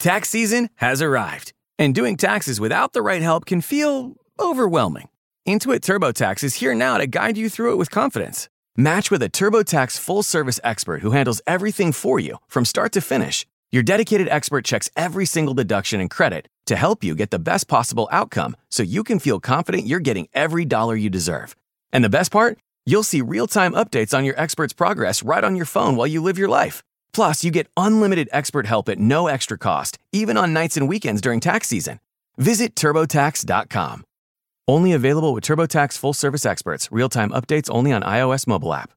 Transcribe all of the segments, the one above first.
Tax season has arrived, and doing taxes without the right help can feel overwhelming. Intuit TurboTax is here now to guide you through it with confidence. Match with a TurboTax full-service expert who handles everything for you from start to finish. Your dedicated expert checks every single deduction and credit to help you get the best possible outcome so you can feel confident you're getting every dollar you deserve. And the best part? You'll see real-time updates on your expert's progress right on your phone while you live your life. Plus, you get unlimited expert help at no extra cost, even on nights and weekends during tax season. Visit TurboTax.com. Only available with TurboTax full-service experts. Real-time updates only on iOS mobile app.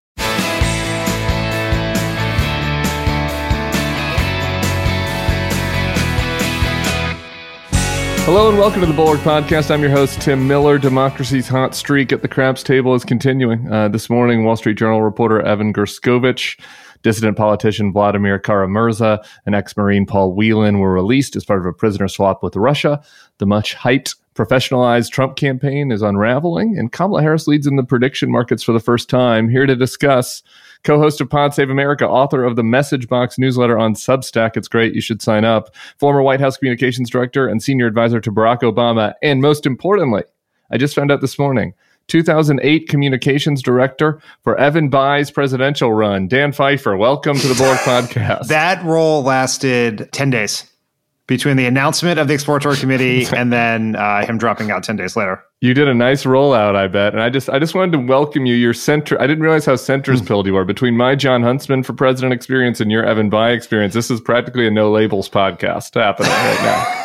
Hello and welcome to the Bulwark Podcast. I'm your host, Tim Miller. Democracy's hot streak at the craps table is continuing. This morning, Wall Street Journal reporter Evan Gershkovich, dissident politician Vladimir Kara-Murza, and ex-Marine Paul Whelan were released as part of a prisoner swap with Russia. The much-hyped, professionalized Trump campaign is unraveling, and Kamala Harris leads in the prediction markets for the first time. Here to discuss, co-host of Pod Save America, author of the Message Box newsletter on Substack. It's great. You should sign up. Former White House communications director and senior advisor to Barack Obama. And most importantly, I just found out this morning, 2008 communications director for Evan Bayh's presidential run. Dan Pfeiffer, welcome to the Bulwark Podcast. That role lasted 10 days between the announcement of the exploratory committee and then him dropping out 10 days later. You did a nice rollout, I bet. And I just wanted to welcome you. Your center. I didn't realize how centers pilled you are. Between my John Huntsman for president experience and your Evan Bayh experience, this is practically a no labels podcast happening right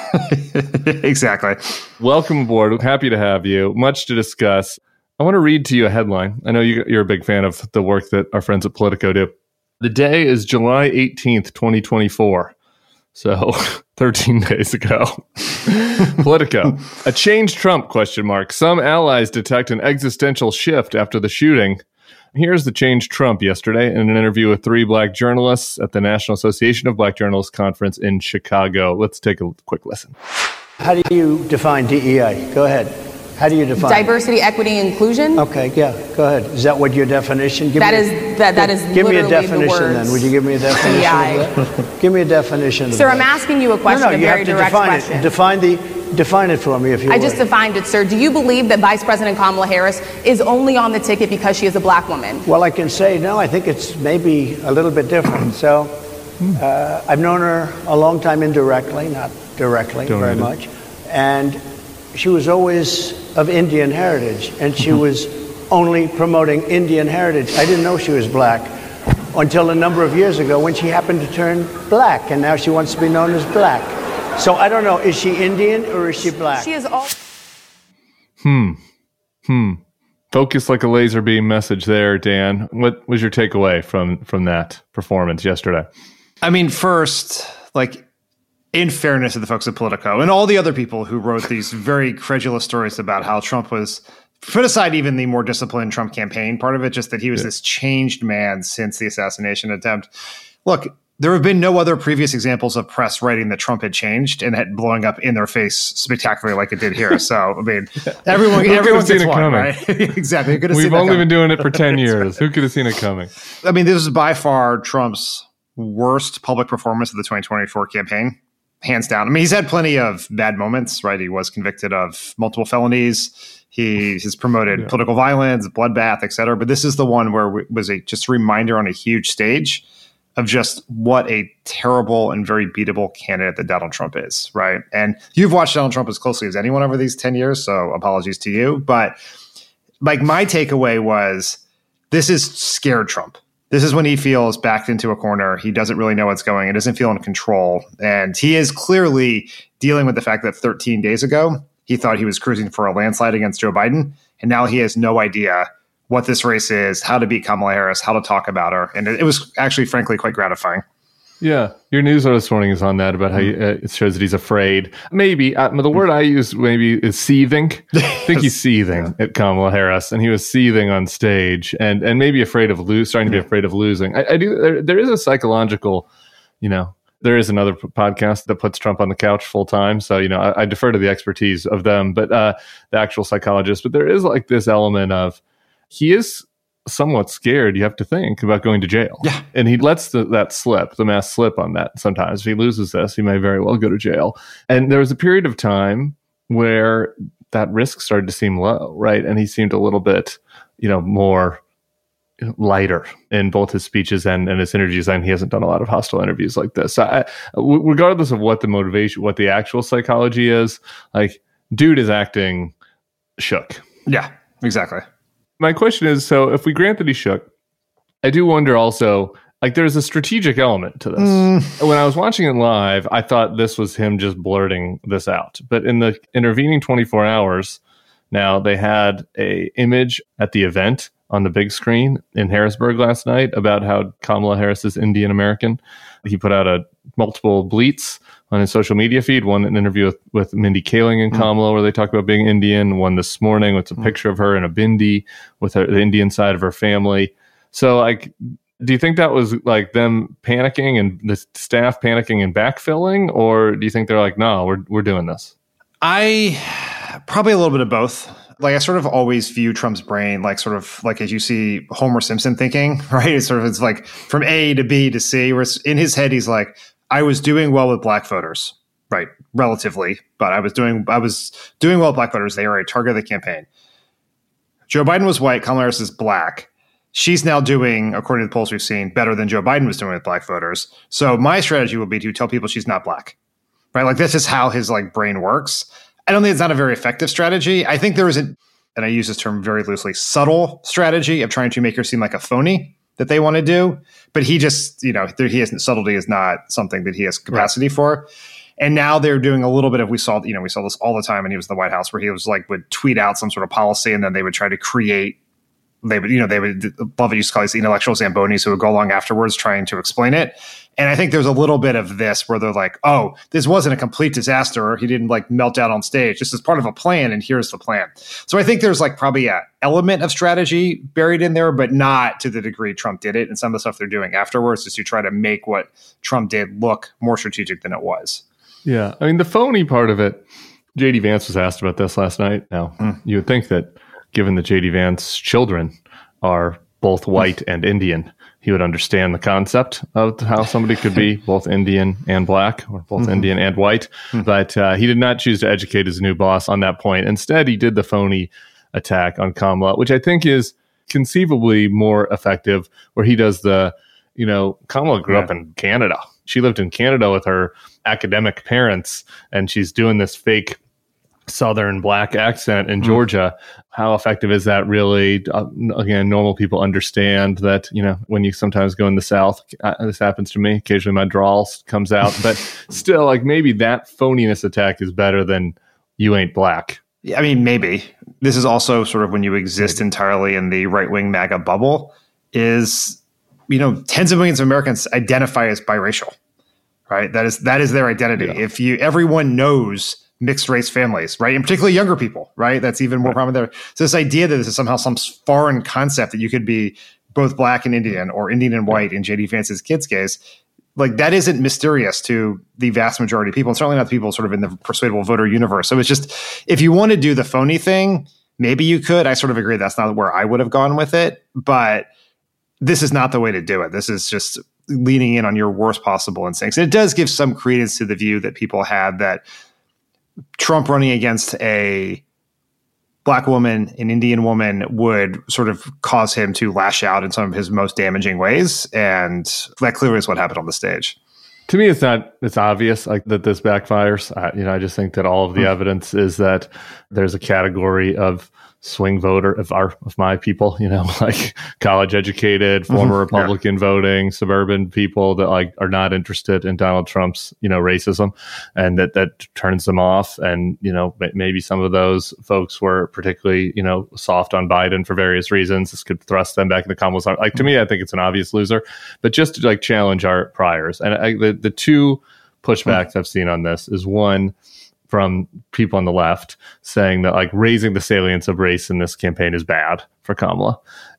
now. Exactly. Welcome aboard. Happy to have you. Much to discuss. I want to read to you a headline. I know you're a big fan of the work that our friends at Politico do. The day is July 18th, 2024. So 13 days ago. Politico. A changed Trump, ? Some allies detect an existential shift after the shooting. Here's the changed Trump yesterday in an interview with 3 black journalists at the National Association of Black Journalists Conference in Chicago. Let's take a quick listen. How do you define DEI? Go ahead. How do you define diversity, equity, inclusion? Okay, yeah, go ahead. Is that what your definition? That is give me a literally definition the words. then. Would you give me a definition of that? Give me a definition. Sir, I'm asking you a question, No, a you very have to direct question. Define it for me if you I would. just defined it, sir. Do you believe that Vice President Kamala Harris is only on the ticket because she is a black woman? Well, I can say no. I think it's maybe a little bit different. So I've known her a long time indirectly, not directly very much. And she was always of Indian heritage, and she was only promoting Indian heritage. I didn't know she was black until a number of years ago when she happened to turn black, and now she wants to be known as black. So I don't know, is she Indian or is she black? She is all... Focus like a laser beam message there, Dan. What was your takeaway from that performance yesterday? I mean, first, in fairness to the folks at Politico and all the other people who wrote these very credulous stories about how Trump was, put aside even the more disciplined Trump campaign part of it, just that he was this changed man since the assassination attempt. Look, there have been no other previous examples of press writing that Trump had changed and had blowing up in their face spectacularly like it did here. So, I mean, everyone seen it coming, right? Exactly. We've only been doing it for 10 years. Who could have seen it coming? I mean, this is by far Trump's worst public performance of the 2024 campaign. Hands down. I mean, he's had plenty of bad moments, right? He was convicted of multiple felonies. He has promoted political violence, bloodbath, et cetera. But this is the one where it was just a reminder on a huge stage of just what a terrible and very beatable candidate that Donald Trump is, right? And you've watched Donald Trump as closely as anyone over these 10 years, so apologies to you. But my takeaway was this is scared Trump. This is when he feels backed into a corner. He doesn't really know what's going. He doesn't feel in control. And he is clearly dealing with the fact that 13 days ago, he thought he was cruising for a landslide against Joe Biden. And now he has no idea what this race is, how to beat Kamala Harris, how to talk about her. And it was actually, frankly, quite gratifying. Yeah. Your newsletter this morning is on that, about how it shows that he's afraid. Maybe. The word I use maybe is seething. I think he's seething at Kamala Harris, and he was seething on stage and maybe afraid of starting to be afraid of losing. There is a psychological, there is another podcast that puts Trump on the couch full time. So, I defer to the expertise of them, but the actual psychologist. But there is this element of he is somewhat scared, you have to think, about going to jail. Yeah. And he lets the mask slip on that sometimes. If he loses this, he may very well go to jail. And there was a period of time where that risk started to seem low, right? And he seemed a little bit, more lighter in both his speeches and his interviews. And he hasn't done a lot of hostile interviews like this. So regardless of what the motivation, what the actual psychology is, like, dude is acting shook. Yeah, exactly. My question is, so if we grant that he shook, I do wonder also, like, there's a strategic element to this. When I was watching it live, I thought this was him just blurting this out. But in the intervening 24 hours, now they had a image at the event on the big screen in Harrisburg last night about how Kamala Harris is Indian American. He put out multiple bleats on his social media feed, one an interview with Mindy Kaling and Kamala where they talk about being Indian, one this morning with a picture of her in a bindi with the Indian side of her family. So, like, do you think that was like them panicking and the staff panicking and backfilling, or do you think they're like, no, we're doing this? Probably a little bit of both. Like, I sort of always view Trump's brain like sort of like as you see Homer Simpson thinking, right? It's like from A to B to C, where in his head he's like, I was doing well with black voters, right? Relatively, but I was doing well with black voters. They are a target of the campaign. Joe Biden was white. Kamala Harris is black. She's now doing, according to the polls we've seen, better than Joe Biden was doing with black voters. So my strategy would be to tell people she's not black, right? Like, this is how his brain works. I don't think it's not a very effective strategy. I think there is and I use this term very loosely, subtle strategy of trying to make her seem like a phony that they want to subtlety is not something that he has capacity for. And now they're doing a little bit of, we saw this all the time when he was in the White House, where he was would tweet out some sort of policy and then they would try to create, Buffett used to call these intellectual Zambonis who would go along afterwards trying to explain it. And I think there's a little bit of this where they're like, oh, this wasn't a complete disaster. He didn't melt out on stage. This is part of a plan, and here's the plan. So I think there's probably an element of strategy buried in there, but not to the degree Trump did it. And some of the stuff they're doing afterwards is to try to make what Trump did look more strategic than it was. Yeah. I mean, the phony part of it, J.D. Vance was asked about this last night. Now, you would think that given that J.D. Vance's children are both white and Indian, he would understand the concept of how somebody could be both Indian and black, or both Indian and white. But he did not choose to educate his new boss on that point. Instead, he did the phony attack on Kamala, which I think is conceivably more effective, where he does Kamala grew up in Canada. She lived in Canada with her academic parents, and she's doing this fake Southern black accent in Georgia. How effective is that really? Again, normal people understand that, when you sometimes go in the South, this happens to me. Occasionally my drawl comes out, but still, maybe that phoniness attack is better than you ain't black. I mean, maybe. This is also sort of when you exist entirely in the right-wing MAGA bubble is, tens of millions of Americans identify as biracial, right? That is their identity. Yeah. Everyone knows mixed race families, right? And particularly younger people, right? That's even more prominent there. So this idea that this is somehow some foreign concept that you could be both black and Indian or Indian and white in J.D. Vance's kids' case, that isn't mysterious to the vast majority of people, and certainly not the people sort of in the persuadable voter universe. So it's just, if you want to do the phony thing, maybe you could. I sort of agree that's not where I would have gone with it, but this is not the way to do it. This is just leaning in on your worst possible instincts. And it does give some credence to the view that people had that Trump running against a black woman, an Indian woman, would sort of cause him to lash out in some of his most damaging ways. And that clearly is what happened on the stage. To me, it's obvious that this backfires. I just think that all of the evidence is that there's a category of swing voter of my people, college educated, former Republican voting, suburban people that are not interested in Donald Trump's, racism, and that turns them off. And, maybe some of those folks were particularly, soft on Biden for various reasons. This could thrust them back into Kamala's arms. To me, I think it's an obvious loser, but just to challenge our priors. And the two pushbacks I've seen on this is one, from people on the left saying that raising the salience of race in this campaign is bad for Kamala.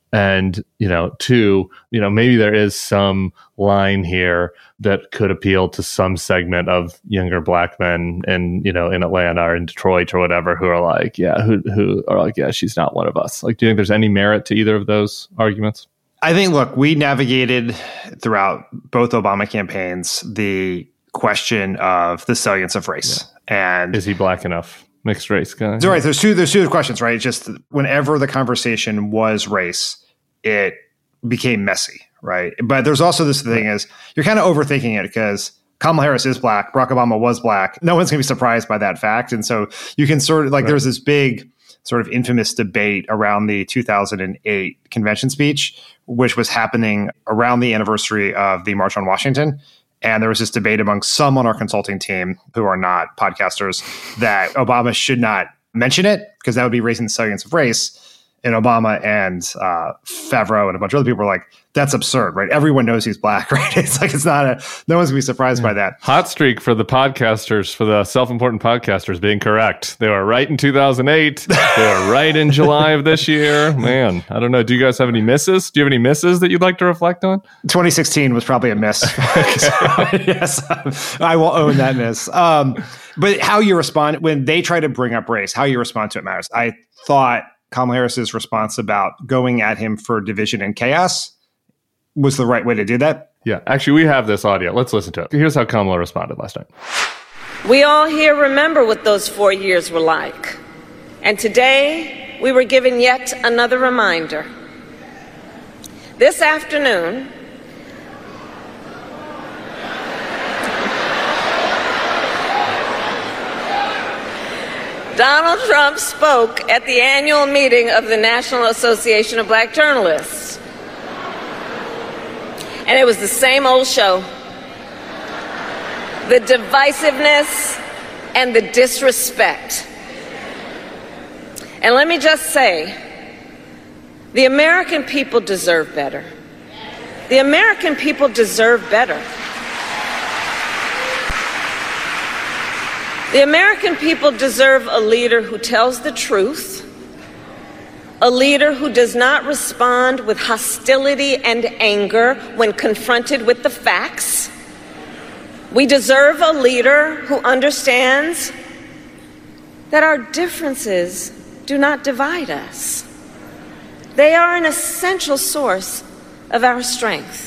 And, two, maybe there is some line here that could appeal to some segment of younger black men in Atlanta or in Detroit or whatever who are like, who are like, yeah, she's not one of us. Like, do you think there's any merit to either of those arguments? I think, look, we navigated throughout both Obama campaigns the question of the salience of race. Yeah. And is he black enough? Mixed race guy. Right. There's two questions, right? Just whenever the conversation was race, it became messy, right? But there's also this thing is you're kind of overthinking it because Kamala Harris is black. Barack Obama was black. No one's going to be surprised by that fact. And so you can sort of there's this big sort of infamous debate around the 2008 convention speech, which was happening around the anniversary of the March on Washington. And there was this debate among some on our consulting team who are not podcasters that Obama should not mention it because that would be raising the salience of race. And Obama and Favreau and a bunch of other people were like, that's absurd, right? Everyone knows he's black, right? It's like, no one's gonna be surprised by that. Hot streak for the podcasters, for the self-important podcasters being correct. They were right in 2008. They were right in July of this year. Man, I don't know. Do you guys have any misses? Do you have any misses that you'd like to reflect on? 2016 was probably a miss. Yes, I will own that miss. But how you respond when they try to bring up race, how you respond to it matters. I thought Kamala Harris's response about going at him for division and chaos was the right way to do that. Yeah, actually, we have this audio. Let's listen to it. Here's how Kamala responded last night. We all here remember what those 4 years were like. And today, we were given yet another reminder. This afternoon, Donald Trump spoke at the annual meeting of the National Association of Black Journalists. And it was the same old show. The divisiveness and the disrespect. And let me just say, the American people deserve better. The American people deserve better. The American people deserve a leader who tells the truth, a leader who does not respond with hostility and anger when confronted with the facts. We deserve a leader who understands that our differences do not divide us. They are an essential source of our strength.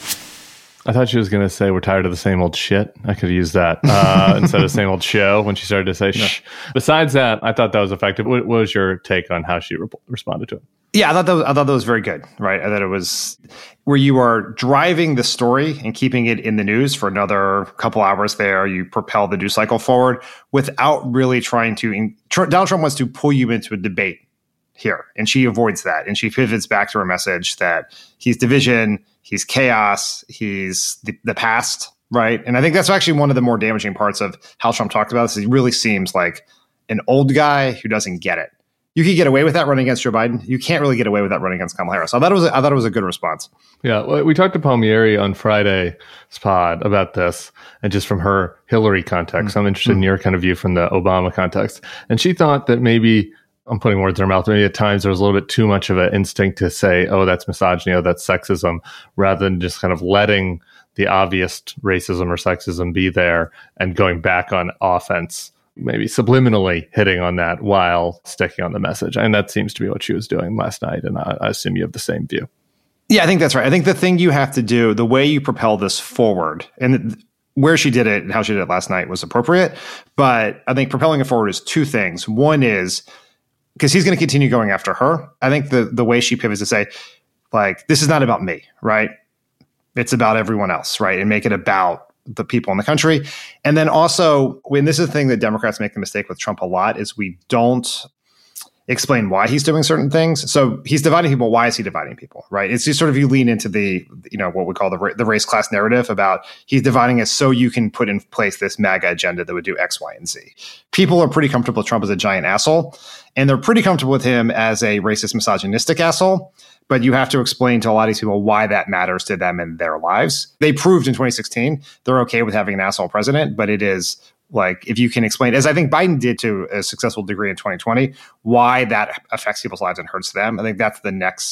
I thought she was going to say, we're tired of the same old shit. I could have used that instead of same old show when she started to say shh. Besides that, I thought that was effective. What was your take on how she responded to it? Yeah, I thought that was very good, right? I thought it was where you are driving the story and keeping it in the news for another couple hours there. You propel the news cycle forward without really trying to. Donald Trump wants to pull you into a debate here, and she avoids that. And she pivots back to her message that he's division, he's chaos, he's the past, right? And I think that's actually one of the more damaging parts of how Trump talked about this. He really seems like an old guy who doesn't get it. You could get away with that running against Joe Biden. You can't really get away with that running against Kamala Harris. I thought it was a good response. Yeah, we talked to Palmieri on Friday's pod about this, and just from her Hillary context. I'm interested in your kind of view from the Obama context. And she thought that maybe, I'm putting words in her mouth, maybe at times there was a little bit too much of an instinct to say, oh, that's misogyny, oh, that's sexism, rather than just kind of letting the obvious racism or sexism be there and going back on offense, maybe subliminally hitting on that while sticking on the message. And that seems to be what she was doing last night. And I assume you have the same view. Yeah, I think that's right. I think the thing you have to do, the way you propel this forward, and where she did it and how she did it last night was appropriate. But I think propelling it forward is two things. One is, because he's going to continue going after her, I think the way she pivots to say, like, this is not about me, right? It's about everyone else, right? And make it about the people in the country. And then also, when this is the thing that Democrats make the mistake with Trump a lot, is we don't explain why he's doing certain things. So he's dividing people. Why is he dividing people, right? It's just sort of, you lean into the, what we call the race class narrative about he's dividing us so you can put in place this MAGA agenda that would do X, Y, and Z. People are pretty comfortable with Trump as a giant asshole, and they're pretty comfortable with him as a racist, misogynistic asshole. But you have to explain to a lot of these people why that matters to them in their lives. They proved in 2016 they're okay with having an asshole president, but it is like, if you can explain, as I think Biden did to a successful degree in 2020, why that affects people's lives and hurts them. I think that's the next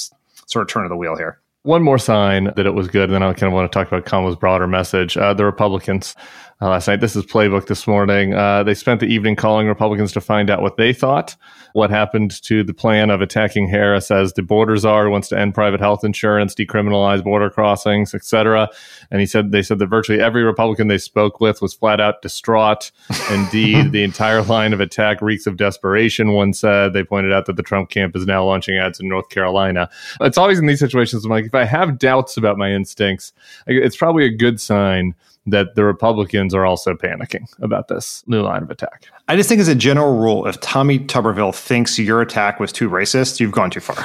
sort of turn of the wheel here. One more sign that it was good, and then I kind of want to talk about Kamala's broader message. The Republicans last night, this is Playbook this morning, they spent the evening calling Republicans to find out what they thought, what happened to the plan of attacking Harris as the border czar, wants to end private health insurance, decriminalize border crossings, etc. And they said that virtually every Republican they spoke with was flat out distraught. Indeed, the entire line of attack reeks of desperation, one said. They pointed out that the Trump camp is now launching ads in North Carolina. It's always in these situations, I'm like, if I have doubts about my instincts, it's probably a good sign that the Republicans are also panicking about this new line of attack. I just think as a general rule, if Tommy Tuberville thinks your attack was too racist, you've gone too far.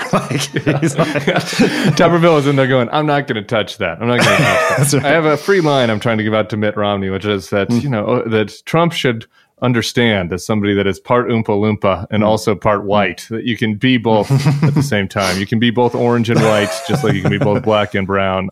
Tuberville is in there going, I'm not going to touch that. I'm not going to touch that. Right. I have a free line I'm trying to give out to Mitt Romney, which is that, that Trump should understand, as somebody that is part Oompa Loompa and also part white, that you can be both at the same time. You can be both orange and white, just like you can be both black and brown.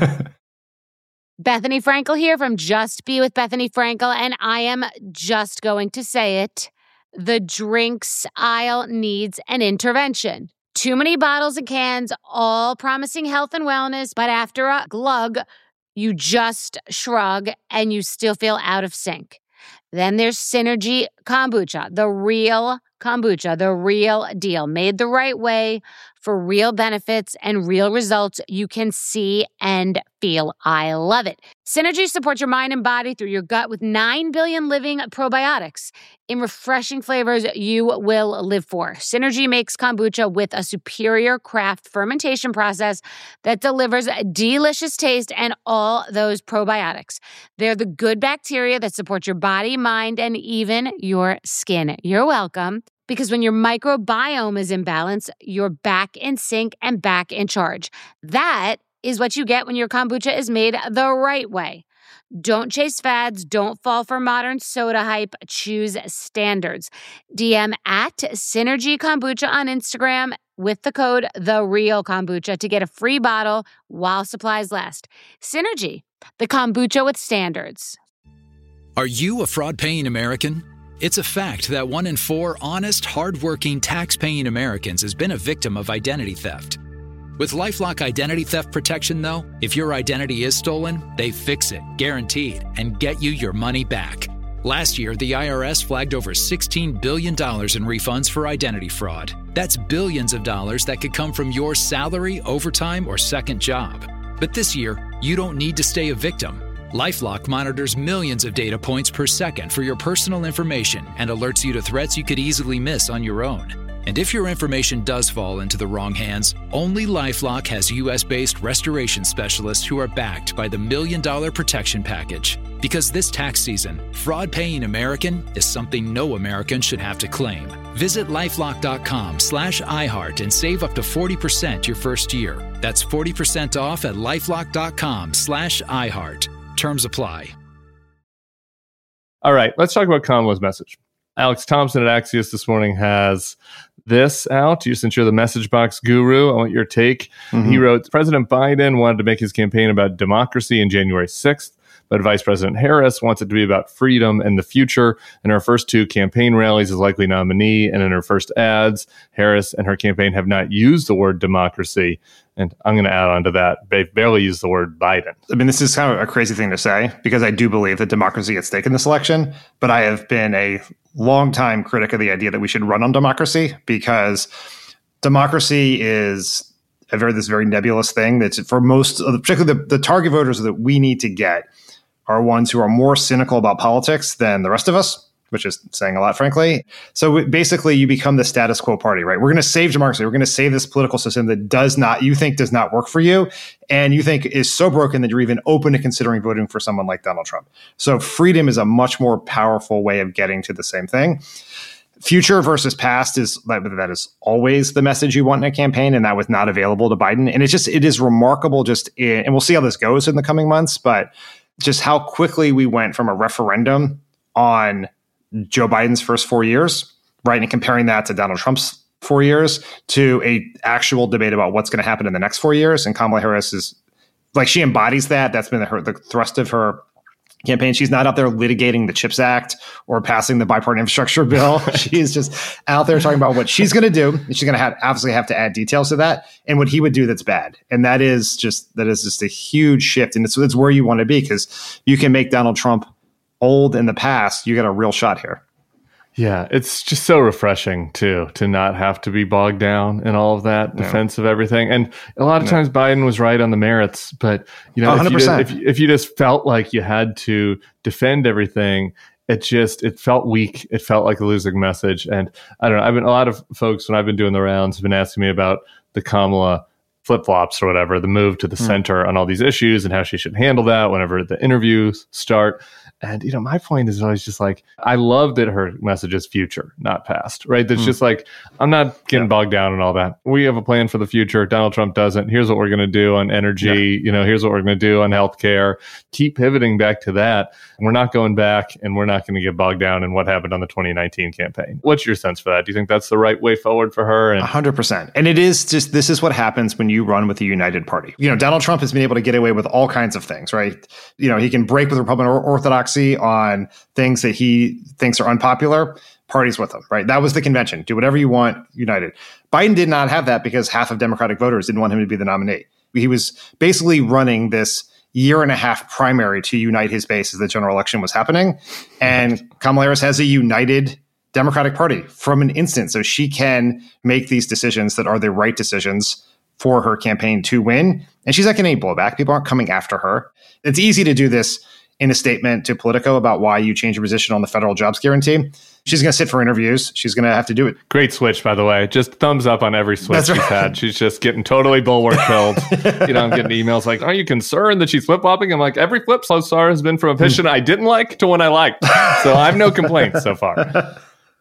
Bethany Frankel here from Just Be with Bethany Frankel, and I am just going to say it. The drinks aisle needs an intervention. Too many bottles and cans, all promising health and wellness, but after a glug, you just shrug and you still feel out of sync. Then there's Synergy Kombucha, the real kombucha, the real deal, made the right way for real benefits and real results you can see and feel. I love it. Synergy supports your mind and body through your gut with 9 billion living probiotics in refreshing flavors you will live for. Synergy makes kombucha with a superior craft fermentation process that delivers delicious taste and all those probiotics. They're the good bacteria that support your body, mind, and even your skin. You're welcome. Because when your microbiome is in balance, you're back in sync and back in charge. That is what you get when your kombucha is made the right way. Don't chase fads. Don't fall for modern soda hype. Choose standards. DM at Synergy Kombucha on Instagram with the code TheRealKombucha to get a free bottle while supplies last. Synergy, the kombucha with standards. Are you a fraud-paying American? It's a fact that 1 in 4 honest, hard-working, tax-paying Americans has been a victim of identity theft. With LifeLock Identity Theft Protection, though, if your identity is stolen, they fix it, guaranteed, and get you your money back. Last year, the IRS flagged over $16 billion in refunds for identity fraud. That's billions of dollars that could come from your salary, overtime, or second job. But this year, you don't need to stay a victim. LifeLock monitors millions of data points per second for your personal information and alerts you to threats you could easily miss on your own. And if your information does fall into the wrong hands, only LifeLock has U.S.-based restoration specialists who are backed by the $1 Million Protection Package. Because this tax season, fraud-paying American is something no American should have to claim. Visit LifeLock.com/iHeart and save up to 40% your first year. That's 40% off at LifeLock.com/iHeart. Terms apply. All right, let's talk about Kamala's message. Alex Thompson at Axios this morning has this out. Since you're the message box guru, I want your take. Mm-hmm. He wrote, President Biden wanted to make his campaign about democracy on January 6th, but Vice President Harris wants it to be about freedom and the future. In her first 2 campaign rallies as likely nominee, and in her first ads, Harris and her campaign have not used the word democracy. And I'm going to add on to that, they've barely used the word Biden. I mean, this is kind of a crazy thing to say, because I do believe that democracy at stake in this election, but I have been a longtime critic of the idea that we should run on democracy, because democracy is this very nebulous thing that's for most of particularly the target voters that we need to get are ones who are more cynical about politics than the rest of us, which is saying a lot, frankly. So basically, you become the status quo party, right? We're going to save democracy. We're going to save this political system that does not work for you, and you think is so broken that you're even open to considering voting for someone like Donald Trump. So freedom is a much more powerful way of getting to the same thing. Future versus past that is always the message you want in a campaign, and that was not available to Biden. And it is remarkable and we'll see how this goes in the coming months, but just how quickly we went from a referendum on Joe Biden's first 4 years, right, and comparing that to Donald Trump's 4 years, to a actual debate about what's going to happen in the next 4 years. And Kamala Harris is she embodies that. That's been the thrust of her campaign. She's not out there litigating the CHIPS Act or passing the bipartisan infrastructure bill. She's just out there talking about what she's going to do. And she's going to obviously have to add details to that and what he would do that's bad. And that is just a huge shift. And it's where you want to be, because you can make Donald Trump old in the past. You got a real shot here. Yeah, it's just so refreshing, too, to not have to be bogged down in all of that defense of everything. And a lot of times Biden was right on the merits, but if you just felt like you had to defend everything, it felt weak. It felt like a losing message. And I don't know, a lot of folks, when I've been doing the rounds, have been asking me about the Kamala flip-flops or whatever, the move to the center on all these issues and how she should handle that whenever the interviews start. And, my point is always just like, I love that her message is future, not past, right? That's just like, I'm not getting bogged down in all that. We have a plan for the future. Donald Trump doesn't. Here's what we're going to do on energy. Here's what we're going to do on healthcare. Keep pivoting back to that. We're not going back, and we're not going to get bogged down in what happened on the 2019 campaign. What's your sense for that? Do you think that's the right way forward for her? 100%. And it is just, this is what happens when you run with a united party. Donald Trump has been able to get away with all kinds of things, right? He can break with Republican orthodoxy on things that he thinks are unpopular, parties with him, right? That was the convention. Do whatever you want, united. Biden did not have that because half of Democratic voters didn't want him to be the nominee. He was basically running this year-and-a-half primary to unite his base as the general election was happening. And Kamala Harris has a united Democratic Party from an instant. So she can make these decisions that are the right decisions for her campaign to win. And she's not getting any blowback. People aren't coming after her. It's easy to do this in a statement to Politico about why you change your position on the federal jobs guarantee. She's going to sit for interviews. She's going to have to do it. Great switch, by the way. Just thumbs up on every switch she's had. She's just getting totally bulwark filled. I'm getting emails like, are you concerned that she's flip-flopping? I'm like, every flip so far has been from a position I didn't like to one I liked. So I have no complaints so far.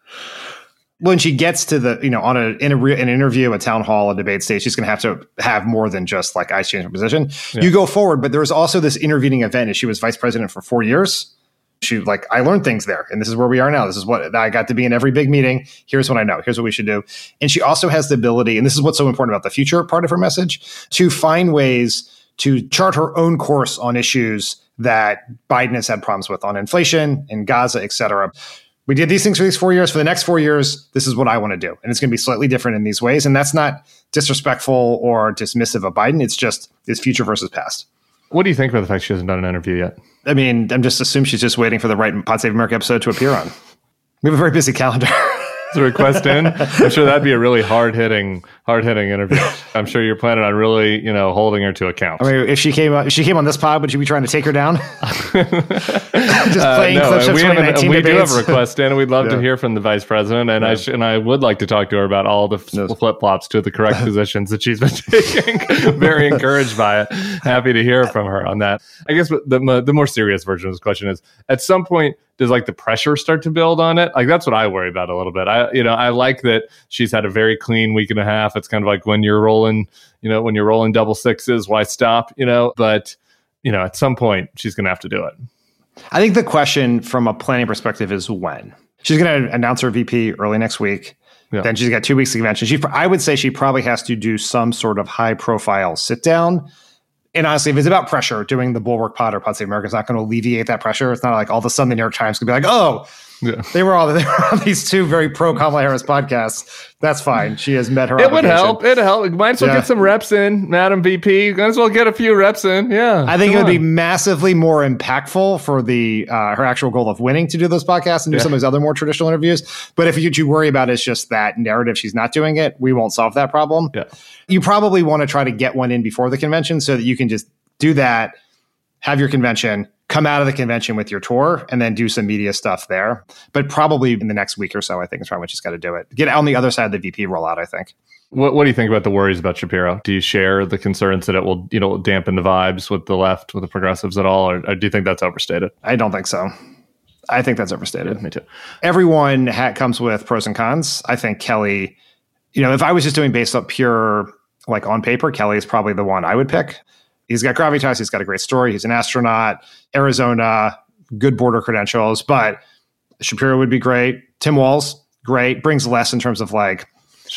When she gets to the, on an interview, a town hall, a debate stage, she's going to have more than just like, I changed my position. Yeah. You go forward, but there was also this intervening event as she was vice president for 4 years. She I learned things there, and this is where we are now. This is what I got to be in every big meeting. Here's what I know. Here's what we should do. And she also has the ability, and this is what's so important about the future part of her message, to find ways to chart her own course on issues that Biden has had problems with, on inflation, in Gaza, et cetera. We did these things for these 4 years. For the next 4 years, this is what I want to do. And it's going to be slightly different in these ways. And that's not disrespectful or dismissive of Biden. It's just his future versus past. What do you think about the fact she hasn't done an interview yet? I mean, I'm just assuming she's just waiting for the right Pod Save America episode to appear on. We have a very busy calendar. The request in. I'm sure that'd be a really hard-hitting interview. I'm sure you're planning on really, holding her to account. I mean, if she came on this pod, would you be trying to take her down? Just playing clips of 2019 we debates. do have a request in, and we'd love to hear from the vice president. And I would like to talk to her about all the flip-flops to the correct positions that she's been taking. Very encouraged by it. Happy to hear from her on that. I guess the more serious version of this question is, at some point, does the pressure start to build on it? That's what I worry about a little bit. I like that she's had a very clean week and a half. It's kind of like when you're rolling double sixes, why stop? But at some point she's going to have to do it. I think the question from a planning perspective is when. She's going to announce her VP early next week. Yeah. Then she's got 2 weeks of convention. I would say she probably has to do some sort of high profile sit down. And honestly, if it's about pressure, doing the Bulwark Pod or Pod Save America is not going to alleviate that pressure. It's not like all of a sudden the New York Times could be like, oh, they were on these two very pro Kamala Harris podcasts. That's fine. She has met her obligation. It'd help. Might as well get some reps in, Madam VP. Might as well get a few reps in. Yeah. I think it would be massively more impactful for her actual goal of winning to do those podcasts and do some of those other more traditional interviews. But if you worry about is just that narrative, she's not doing it, we won't solve that problem. Yeah. You probably want to try to get one in before the convention so that you can just do that, have your convention, come out of the convention with your tour, and then do some media stuff there. But probably in the next week or so, I think is probably when she's got to do it. Get on the other side of the VP rollout, I think. What do you think about the worries about Shapiro? Do you share the concerns that it will, dampen the vibes with the left, with the progressives at all? Or do you think that's overstated? I don't think so. I think that's overstated. Yeah, me too. Everyone comes with pros and cons. I think Kelly, if I was just doing based on pure, on paper, Kelly is probably the one I would pick. He's got gravitas. He's got a great story. He's an astronaut. Arizona, good border credentials. But Shapiro would be great. Tim Walz, great. Brings less in terms of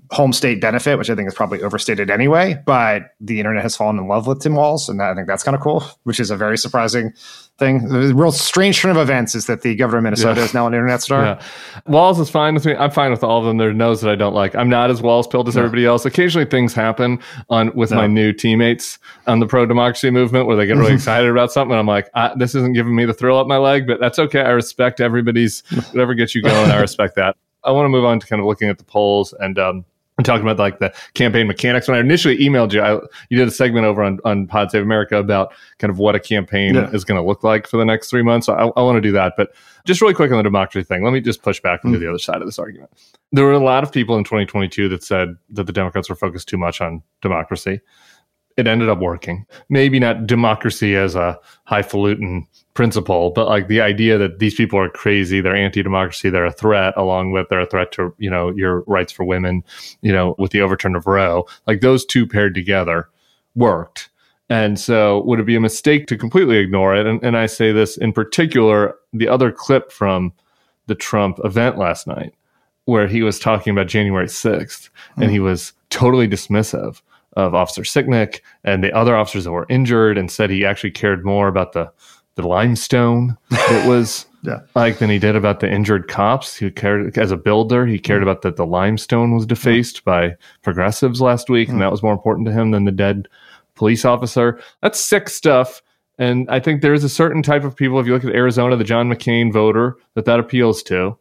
home state benefit, which I think is probably overstated anyway, but the internet has fallen in love with Tim Walz, and I think that's kind of cool, which is a very surprising thing. The real strange turn of events is that the governor of Minnesota is now an internet star. Yeah. Walz is fine with me. I'm fine with all of them. There are no's that I don't like. I'm not as Walz-pilled as everybody else. Occasionally things happen with my new teammates on the pro-democracy movement where they get really excited about something, and I'm like, this isn't giving me the thrill up my leg, but that's okay. I respect everybody's, whatever gets you going, I respect that. I want to move on to kind of looking at the polls and talking about like the campaign mechanics. When I initially emailed you, you did a segment over on Pod Save America about kind of what a campaign is going to look like for the next 3 months. So I want to do that. But just really quick on the democracy thing, let me just push back into the other side of this argument. There were a lot of people in 2022 that said that the Democrats were focused too much on democracy. It ended up working. Maybe not democracy as a highfalutin principle, but like the idea that these people are crazy, they're anti-democracy, they're a threat, along with they're a threat to, your rights for women, with the overturn of Roe, like those two paired together worked. And so would it be a mistake to completely ignore it? And I say this in particular, the other clip from the Trump event last night, where he was talking about January 6th, and he was totally dismissive of Officer Sicknick and the other officers that were injured, and said he actually cared more about the limestone that was than he did about the injured cops. He cared, as a builder, he cared about that the limestone was defaced by progressives last week, and that was more important to him than the dead police officer. That's sick stuff. And I think there is a certain type of people, if you look at Arizona, the John McCain voter, that appeals to.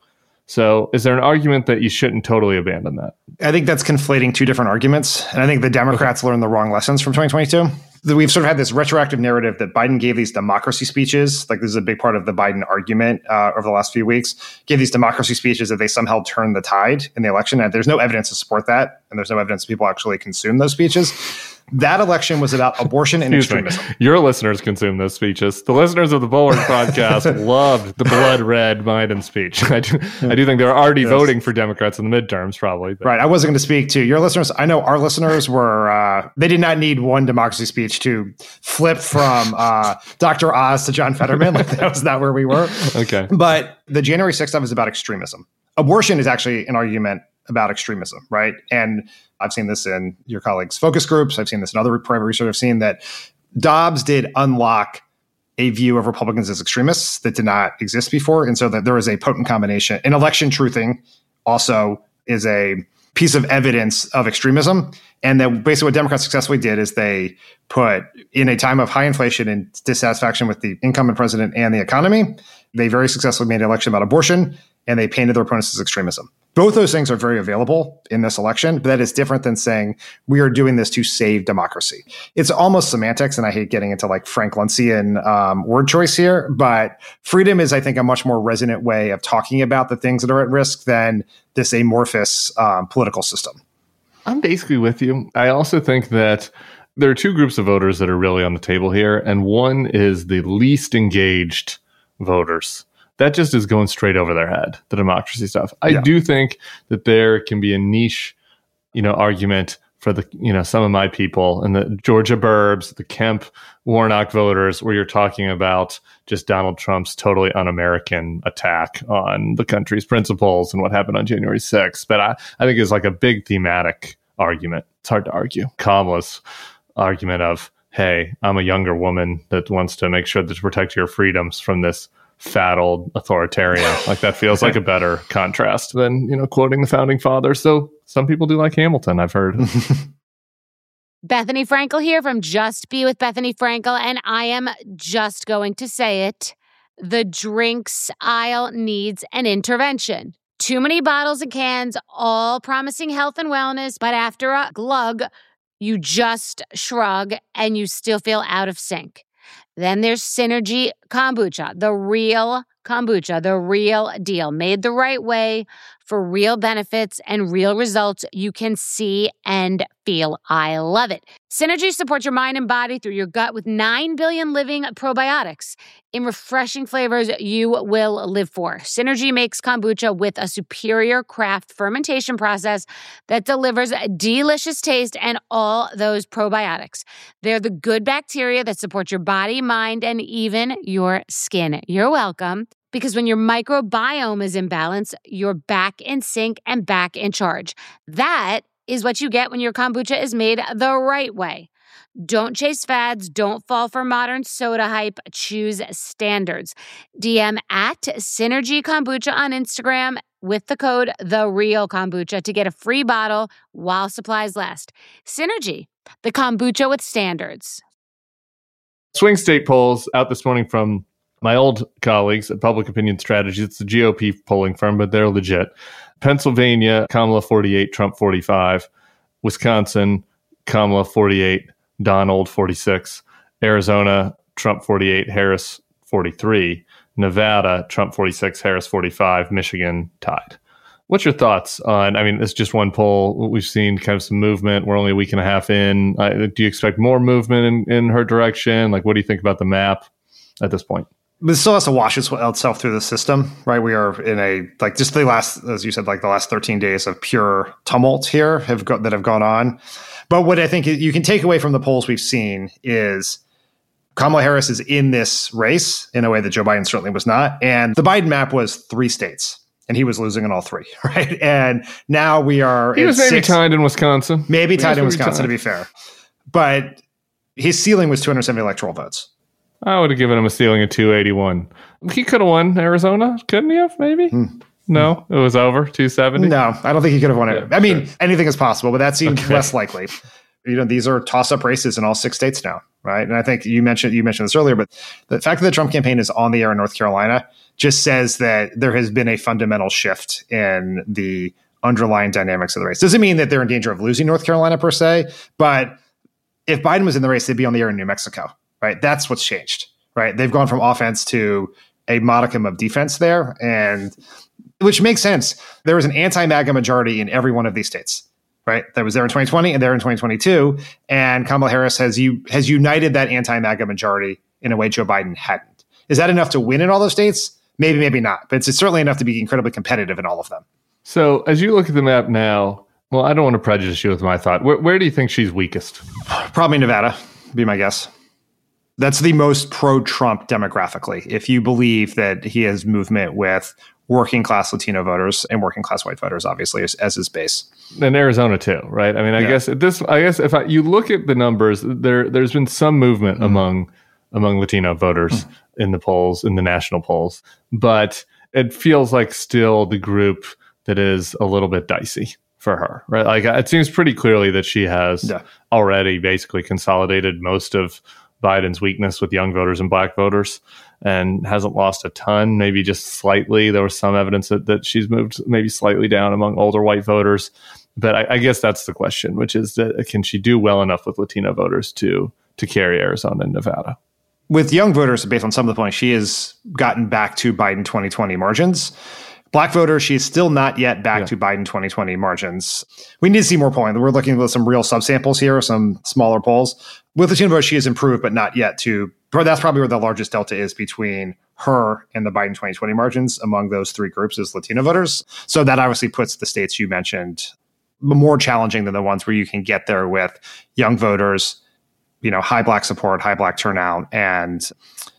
So is there an argument that you shouldn't totally abandon that? I think that's conflating two different arguments. And I think the Democrats learned the wrong lessons from 2022. We've sort of had this retroactive narrative that Biden gave these democracy speeches. Like, this is a big part of the Biden argument over the last few weeks. Gave these democracy speeches that they somehow turned the tide in the election. And there's no evidence to support that. And there's no evidence people actually consume those speeches. That election was about abortion and extremism. Your listeners consume those speeches. The listeners of the Bulwark podcast loved the blood red Biden speech. I do think they're already voting for Democrats in the midterms, probably. But. Right. I wasn't going to speak to your listeners. I know our listeners were, they did not need one democracy speech to flip from Dr. Oz to John Fetterman. Like, that was not where we were. Okay. But the January 6th stuff is about extremism. Abortion is actually an argument about extremism, right? And I've seen this in your colleagues' focus groups. I've seen this in other private research. I've seen that Dobbs did unlock a view of Republicans as extremists that did not exist before. And so that there is a potent combination. And election truthing also is a piece of evidence of extremism. And that basically what Democrats successfully did is they put, in a time of high inflation and dissatisfaction with the incumbent president and the economy, they very successfully made an election about abortion, and they painted their opponents as extremism. Both those things are very available in this election, but that is different than saying we are doing this to save democracy. It's almost semantics, and I hate getting into like Frank Luntzian word choice here, but freedom is, I think, a much more resonant way of talking about the things that are at risk than this amorphous political system. I'm basically with you. I also think that there are two groups of voters that are really on the table here, and one is the least engaged voters. That just is going straight over their head, the democracy stuff. I do think that there can be a niche, argument for the, some of my people in the Georgia burbs, the Kemp, Warnock voters, where you're talking about just Donald Trump's totally un-American attack on the country's principles and what happened on January 6th. But I think it's like a big thematic argument. It's hard to argue. Kamala's argument of, hey, I'm a younger woman that wants to make sure to protect your freedoms from this fat old authoritarian. Like, that feels like a better contrast than, quoting the founding fathers. So some people do like Hamilton, I've heard. Bethany Frankel here from Just Be with Bethany Frankel, and I am just going to say it. The drinks aisle needs an intervention. Too many bottles and cans, all promising health and wellness, but after a glug, you just shrug and you still feel out of sync. Then there's Synergy Kombucha, the real kombucha, the real deal, made the right way for real benefits and real results you can see and feel. I love it. Synergy supports your mind and body through your gut with 9 billion living probiotics in refreshing flavors you will live for. Synergy makes kombucha with a superior craft fermentation process that delivers a delicious taste and all those probiotics. They're the good bacteria that support your body, mind, and even your skin. You're welcome. Because when your microbiome is in balance, you're back in sync and back in charge. That is what you get when your kombucha is made the right way. Don't chase fads. Don't fall for modern soda hype. Choose standards. DM at Synergy Kombucha on Instagram with the code TheRealKombucha to get a free bottle while supplies last. Synergy, the kombucha with standards. Swing state polls out this morning from my old colleagues at Public Opinion Strategy. It's the GOP polling firm, but they're legit. Pennsylvania, Kamala 48, Trump 45. Wisconsin, Kamala 48, Donald 46. Arizona, Trump 48, Harris 43. Nevada, Trump 46, Harris 45. Michigan tied. What's your thoughts on, I mean, it's just one poll. We've seen kind of some movement. We're only a week and a half in. Do you expect more movement in her direction? Like, what do you think about the map at this point? But it still has to wash itself through the system, right? We are in a, like, just the last, as you said, like the last 13 days of pure tumult here that have gone on. But what I think you can take away from the polls we've seen is Kamala Harris is in this race in a way that Joe Biden certainly was not. And the Biden map was 3 states, and he was losing in all 3, right? And now we are He was maybe tied in Wisconsin. Maybe tied in Wisconsin, to be fair. But his ceiling was 270 electoral votes. I would have given him a ceiling of 281. He could have won Arizona, couldn't he have, maybe? No, it was over, 270? No, I don't think he could have won it. I mean, anything is possible, but that seems less likely. You know, these are toss-up races in all 6 states now, right? And I think you mentioned this earlier, but the fact that the Trump campaign is on the air in North Carolina just says that there has been a fundamental shift in the underlying dynamics of the race. Doesn't mean that they're in danger of losing North Carolina per se, but if Biden was in the race, they'd be on the air in New Mexico, right? That's what's changed, right? They've gone from offense to a modicum of defense there, and which makes sense. There was an anti-MAGA majority in every one of these states, right? That was there in 2020 and there in 2022. And Kamala Harris has united that anti-MAGA majority in a way Joe Biden hadn't. Is that enough to win in all those states? Maybe, maybe not. But it's certainly enough to be incredibly competitive in all of them. So as you look at the map now, well, I don't want to prejudice you with my thought. Where do you think she's weakest? Probably Nevada, would be my guess. That's the most pro-Trump demographically, if you believe that he has movement with working class Latino voters and working class white voters, obviously, as his base. And Arizona too, right? I mean, I guess if you look at the numbers, there's been some movement among Latino voters in the polls, in the national polls, but it feels like still the group that is a little bit dicey for her, right? Like, it seems pretty clearly that she has already basically consolidated most of Biden's weakness with young voters and black voters and hasn't lost a ton, maybe just slightly. There was some evidence that she's moved maybe slightly down among older white voters. But I guess that's the question, which is that can she do well enough with Latino voters to carry Arizona and Nevada? With young voters, based on some of the points, she has gotten back to Biden 2020 margins. Black voters, she is still not yet back to Biden 2020 margins. We need to see more polling. We're looking at some real subsamples here, some smaller polls. With Latino voters, she has improved, but not yet that's probably where the largest delta is between her and the Biden 2020 margins among those 3 groups is Latino voters. So that obviously puts the states you mentioned more challenging than the ones where you can get there with young voters, high black support, high black turnout, and,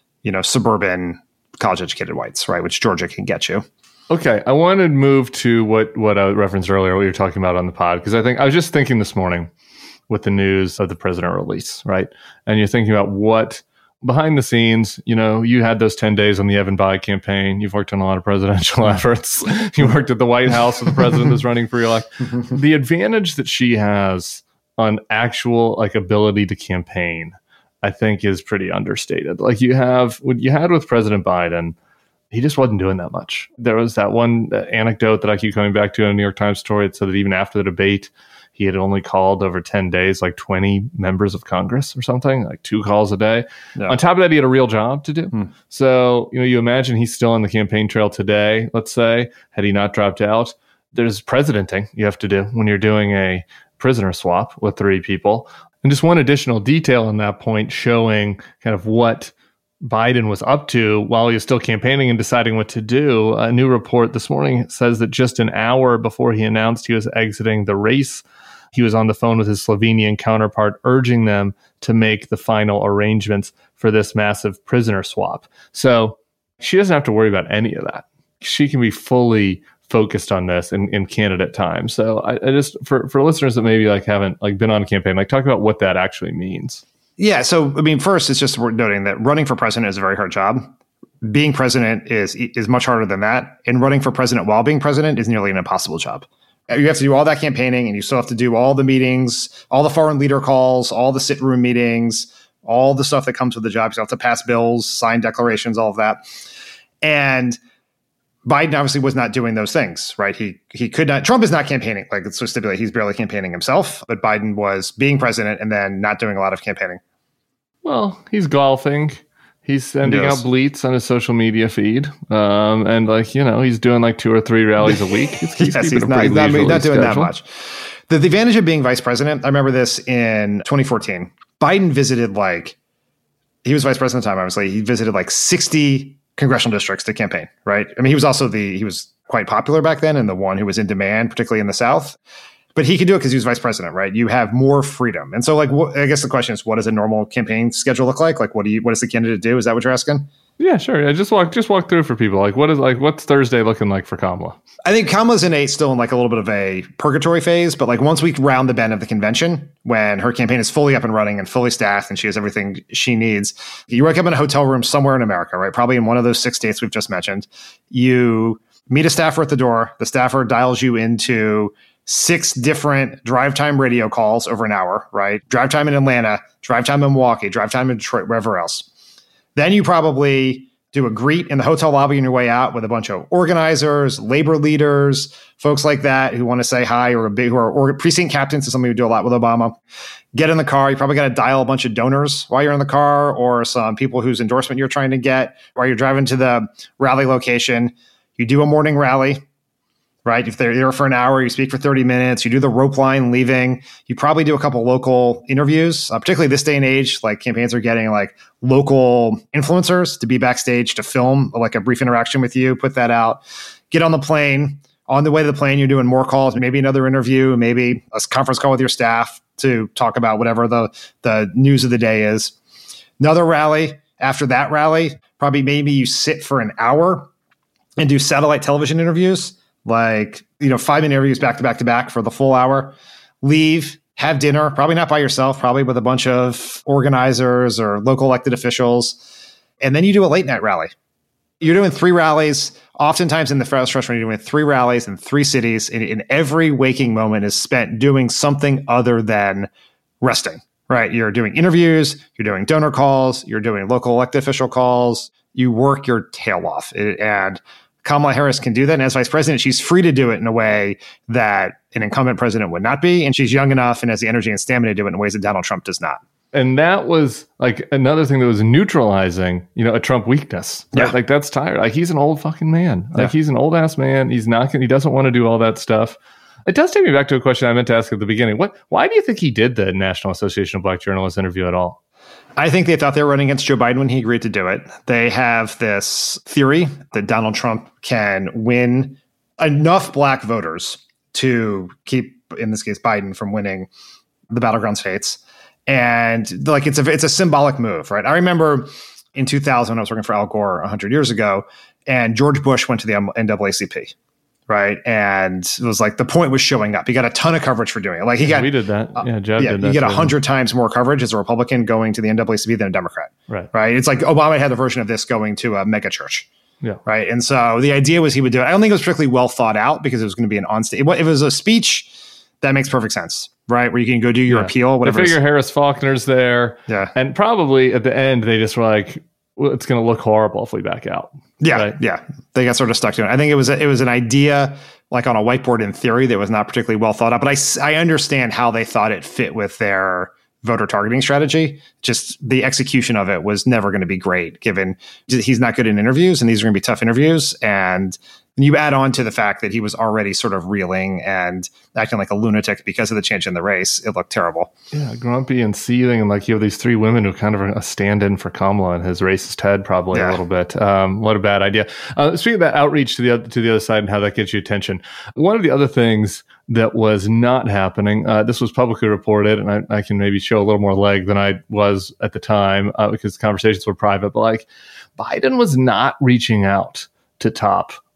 suburban college educated whites, right? Which Georgia can get you. Okay, I want to move to what I referenced earlier, what you were talking about on the pod, because I was just thinking this morning with the news of the president release, right? And you're thinking about what behind the scenes, you had those 10 days on the Evan Bayh campaign. You've worked on a lot of presidential efforts. You worked at the White House with the president that's running for re-election. The advantage that she has on actual ability to campaign, I think, is pretty understated. Like what you had with President Biden, he just wasn't doing that much. There was that one anecdote that I keep coming back to in a New York Times story. It said that even after the debate, he had only called over 10 days, 20 members of Congress or something, 2 calls a day. Yeah. On top of that, he had a real job to do. So, you imagine he's still on the campaign trail today, let's say, had he not dropped out. There's presidenting you have to do when you're doing a prisoner swap with 3 people. And just one additional detail on that point showing kind of what Biden was up to while he was still campaigning and deciding what to do. A new report this morning says that just an hour before he announced he was exiting the race, he was on the phone with his Slovenian counterpart, urging them to make the final arrangements for this massive prisoner swap. So she doesn't have to worry about any of that. She can be fully focused on this in candidate time. So I just, for listeners that maybe like haven't like been on a campaign, like talk about what that actually means. Yeah. So, I mean, first, it's just worth noting that running for president is a very hard job. Being president is much harder than that. And running for president while being president is nearly an impossible job. You have to do all that campaigning, and you still have to do all the meetings, all the foreign leader calls, all the sit room meetings, all the stuff that comes with the job. You still have to pass bills, sign declarations, all of that. And Biden obviously was not doing those things, right? He could not. Trump is not campaigning. Like, it's so stipulated, he's barely campaigning himself. But Biden was being president and then not doing a lot of campaigning. Well, he's golfing. He's sending out bleats on his social media feed. And like, you know, he's doing like 2 or 3 rallies a week. He's not doing that much. The advantage of being vice president, I remember this in 2014. Biden visited he was vice president at the time, obviously. He visited 60 congressional districts to campaign, right? I mean, he was quite popular back then and the one who was in demand, particularly in the South. But he could do it because he was vice president, right? You have more freedom. And so, I guess the question is, what does a normal campaign schedule look like? What does the candidate do? Is that what you're asking? Yeah, sure. Yeah, just walk through for people. What's Thursday looking like for Kamala? I think Kamala's still in a little bit of a purgatory phase. But once we round the bend of the convention, when her campaign is fully up and running and fully staffed and she has everything she needs, you wake up in a hotel room somewhere in America, right? Probably in one of those 6 states we've just mentioned. You meet a staffer at the door. The staffer dials you into 6 different drive time radio calls over an hour, right? Drive time in Atlanta, drive time in Milwaukee, drive time in Detroit, wherever else. Then you probably do a greet in the hotel lobby on your way out with a bunch of organizers, labor leaders, folks like that who want to say hi, or precinct captains, is something we do a lot with Obama. Get in the car. You probably got to dial a bunch of donors while you're in the car, or some people whose endorsement you're trying to get while you're driving to the rally location. You do a morning rally. Right? If they're there for an hour, you speak for 30 minutes, you do the rope line leaving, you probably do a couple local interviews, particularly this day and age, campaigns are getting local influencers to be backstage to film a brief interaction with you, put that out, get on the plane. On the way to the plane, you're doing more calls, maybe another interview, maybe a conference call with your staff to talk about whatever the news of the day is. Another rally. After that rally, maybe you sit for an hour and do satellite television interviews. 5-minute interviews back to back to back for the full hour, leave, have dinner, probably not by yourself, probably with a bunch of organizers or local elected officials. And then you do a late night rally. You're doing 3 rallies. Oftentimes in the first restaurant, you're doing 3 rallies in 3 cities. And every waking moment is spent doing something other than resting, right? You're doing interviews, you're doing donor calls, you're doing local elected official calls. You work your tail off. And Kamala Harris can do that. And as vice president, she's free to do it in a way that an incumbent president would not be. And she's young enough and has the energy and stamina to do it in ways that Donald Trump does not. And that was another thing that was neutralizing, a Trump weakness. Right? Yeah. That's tired. He's an old fucking man. He's an old ass man. He doesn't want to do all that stuff. It does take me back to a question I meant to ask at the beginning. Why do you think he did the National Association of Black Journalists interview at all? I think they thought they were running against Joe Biden when he agreed to do it. They have this theory that Donald Trump can win enough black voters to keep, in this case, Biden from winning the battleground states. And it's a symbolic move, right? I remember in 2000 when I was working for Al Gore 100 years ago, and George Bush went to the NAACP. Right. And it was the point was showing up. He got a ton of coverage for doing it. We did that. Jeb did that. You get 100 times more coverage as a Republican going to the NAACP than a Democrat. Right. It's Obama had a version of this going to a mega church. Yeah. Right. And so the idea was he would do it. I don't think it was particularly well thought out because it was going to be an onstage. It was a speech that makes perfect sense. Right. Where you can go do your appeal, whatever. They figure Harris Faulkner's there. Yeah. And probably at the end, they just were well, it's going to look horrible if we back out. Yeah, right? Yeah. They got sort of stuck to it. I think it was an idea on a whiteboard in theory that was not particularly well thought out. But I understand how they thought it fit with their voter targeting strategy. Just the execution of it was never going to be great, given he's not good in interviews, and these are going to be tough interviews. And you add on to the fact that he was already sort of reeling and acting like a lunatic because of the change in the race. It looked terrible. Yeah, grumpy and seething. And you have these 3 women who kind of are a stand-in for Kamala and his racist head probably a little bit. What a bad idea. Speaking of that outreach to the other side and how that gets you attention, one of the other things that was not happening, this was publicly reported, and I can maybe show a little more leg than I was at the time because conversations were private, but Biden was not reaching out to top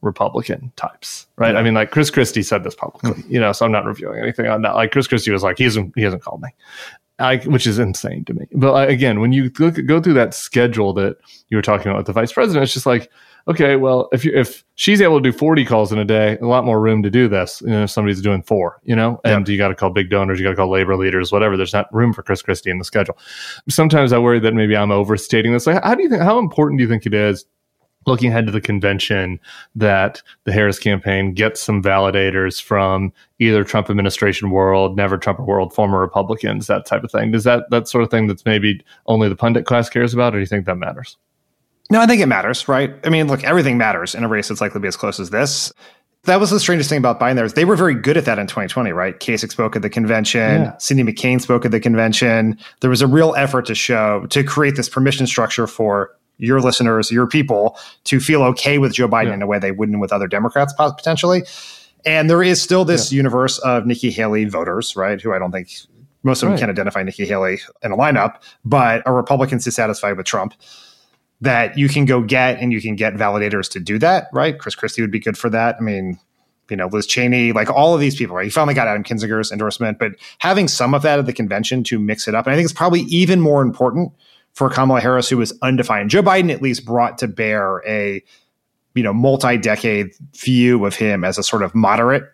Republican types, right? I mean, like Chris Christie said this publicly, so I'm not reviewing anything on that. Like Chris Christie was like, he hasn't called me, which is insane to me. But again, when you go through that schedule that you were talking about with the vice president, it's just like, okay, well, if she's able to do 40 calls in a day, a lot more room to do this. If somebody's doing 4, and you got to call big donors, you got to call labor leaders, whatever. There's not room for Chris Christie in the schedule. Sometimes I worry that maybe I'm overstating this. Like, how important do you think it is, looking ahead to the convention, that the Harris campaign gets some validators from either Trump administration world, never Trump world, former Republicans, that type of thing? Does that sort of thing that's maybe only the pundit class cares about, or do you think that matters? No, I think it matters, right? I mean, look, everything matters in a race that's likely to be as close as this. That was the strangest thing about Biden there. They were very good at that in 2020, right? Kasich spoke at the convention. Yeah. Cindy McCain spoke at the convention. There was a real effort to create this permission structure for your listeners, your people, to feel okay with Joe Biden in a way they wouldn't with other Democrats potentially. And there is still this universe of Nikki Haley voters, right? Who I don't think most of them can identify Nikki Haley in a lineup, but are Republicans dissatisfied with Trump, that you can go get, and you can get validators to do that, right? Chris Christie would be good for that. I mean, Liz Cheney, like all of these people, right? You finally got Adam Kinzinger's endorsement, but having some of that at the convention to mix it up. And I think it's probably even more important for Kamala Harris, who was undefined. Joe Biden at least brought to bear a, multi-decade view of him as a sort of moderate,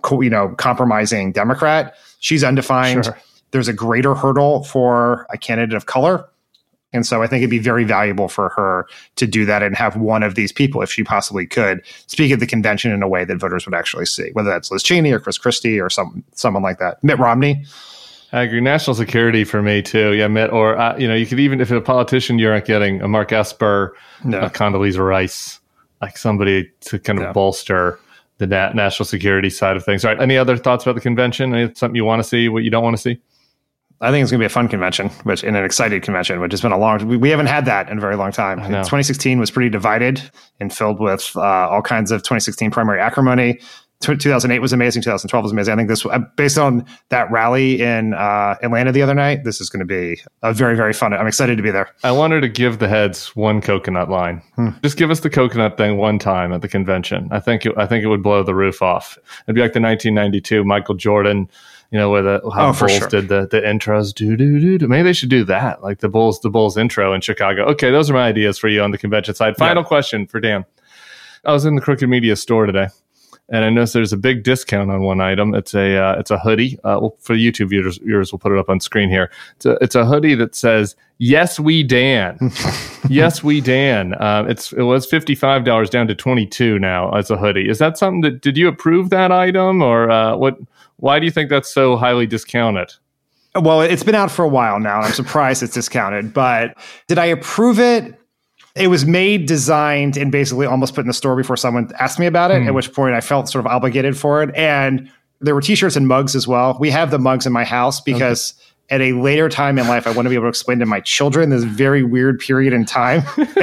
compromising Democrat. She's undefined. Sure. There's a greater hurdle for a candidate of color. And so I think it'd be very valuable for her to do that and have one of these people, if she possibly could, speak at the convention in a way that voters would actually see, whether that's Liz Cheney or Chris Christie or someone like that. Mitt Romney. I agree. National security for me too. Yeah, Mitt. Or, you could even, if a politician, you're not getting a Mark Esper, a Condoleezza Rice, like somebody to kind of bolster the national security side of things. All right. Any other thoughts about the convention? Something you want to see, what you don't want to see? I think it's going to be a fun convention, and an excited convention, which has been we haven't had that in a very long time. 2016 was pretty divided and filled with all kinds of 2016 primary acrimony. 2008 was amazing. 2012 was amazing. I think this, based on that rally in Atlanta the other night, this is going to be a very, very fun. I'm excited to be there. I wanted to give the heads one coconut line. Just give us the coconut thing one time at the convention. I think it would blow the roof off. It'd be like the 1992 Michael Jordan, where the Bulls did the intros. Do. Maybe they should do that, like the Bulls intro in Chicago. Okay, those are my ideas for you on the convention side. Final question for Dan. I was in the Crooked Media store today, and I noticed there's a big discount on one item. It's a hoodie. For YouTube viewers, we'll put it up on screen here. It's a hoodie that says "Yes, we Dan." Yes, we Dan. It was $55 down to $22 now as a hoodie. Is that something that, did you approve that item, or what? Why do you think that's so highly discounted? Well, it's been out for a while now, and I'm surprised it's discounted. But did I approve it? It was made, designed, and basically almost put in the store before someone asked me about it, at which point I felt sort of obligated for it. And there were T-shirts and mugs as well. We have the mugs in my house because at a later time in life, I want to be able to explain to my children this very weird period in time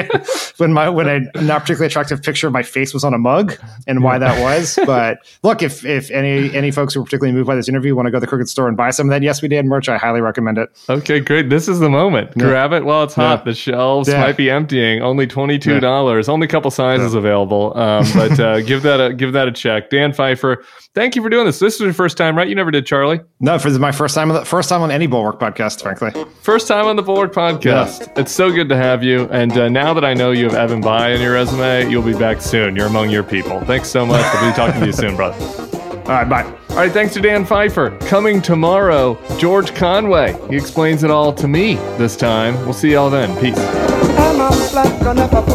when a not particularly attractive picture of my face was on a mug and why that was. But look, if any folks who were particularly moved by this interview want to go to the Crooked store and buy some of that Yes We Dan merch, I highly recommend it. Okay, great. This is the moment. Grab it while it's hot. The shelves might be emptying. Only $22. Only a couple sizes available. But give that a check. Dan Pfeiffer, thank you for doing this. This is your first time, right? You never did Charlie? No, this is my first time on any Bulwark podcast, frankly. First time on the Bulwark podcast. Yeah. It's so good to have you. And now that I know you have Evan Bayh in your resume, you'll be back soon. You're among your people. Thanks so much. I'll be talking to you soon, brother. All right, bye. All right, thanks to Dan Pfeiffer. Coming tomorrow, George Conway. He explains it all to me this time. We'll see y'all then. Peace. I'm a black gunner for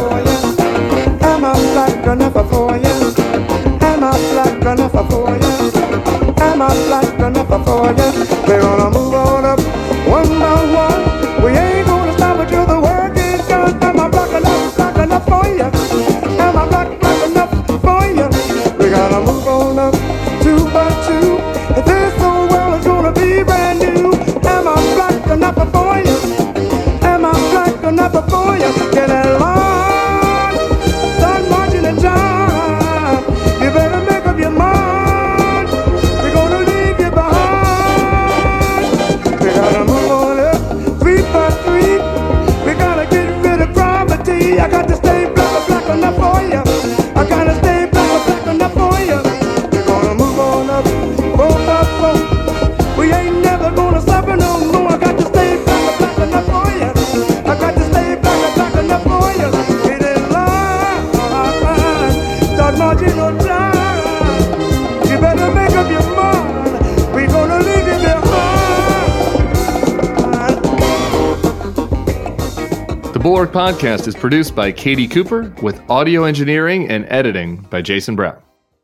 you. I'm a black gunner for you. I'm a black gunner for you. I'm a black gunner for you. We're gonna move on up one by one. We ain't gonna stop until the work is done. I'm a black enough for you. I'm a black enough for you. We're gonna move on up two by two. If this whole world is gonna be brand new, I'm a black enough for you. I'm a black enough for you. Get along, start marching and John. You better make up your mind. We're gonna leave you behind. We gotta move on up 3 by 3. We gotta get rid of poverty. I got to stay black enough for you. I gotta stay black Cool Work Podcast is produced by Katie Cooper with audio engineering and editing by Jason Brown.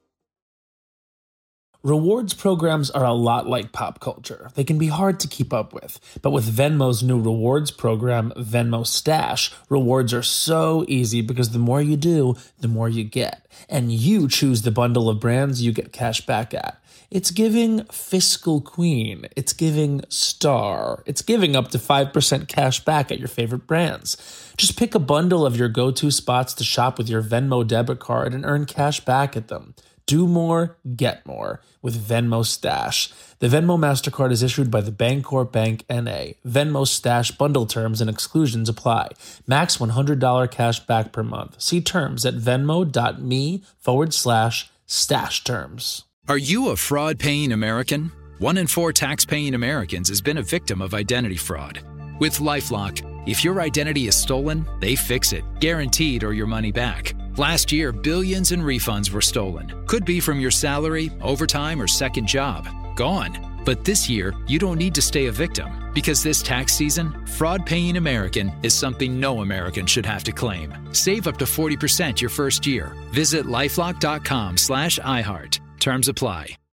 Rewards programs are a lot like pop culture. They can be hard to keep up with. But with Venmo's new rewards program, Venmo Stash, rewards are so easy because the more you do, the more you get. And you choose the bundle of brands you get cash back at. It's giving fiscal queen. It's giving star. It's giving up to 5% cash back at your favorite brands. Just pick a bundle of your go-to spots to shop with your Venmo debit card and earn cash back at them. Do more, get more with Venmo Stash. The Venmo MasterCard is issued by the Bancorp Bank N.A. Venmo Stash bundle terms and exclusions apply. Max $100 cash back per month. See terms at venmo.me/stash terms. Are you a fraud-paying American? 1 in 4 tax-paying Americans has been a victim of identity fraud. With LifeLock, if your identity is stolen, they fix it, guaranteed, or your money back. Last year, billions in refunds were stolen. Could be from your salary, overtime, or second job. Gone. But this year, you don't need to stay a victim. Because this tax season, fraud-paying American is something no American should have to claim. Save up to 40% your first year. Visit LifeLock.com/iHeart. Terms apply.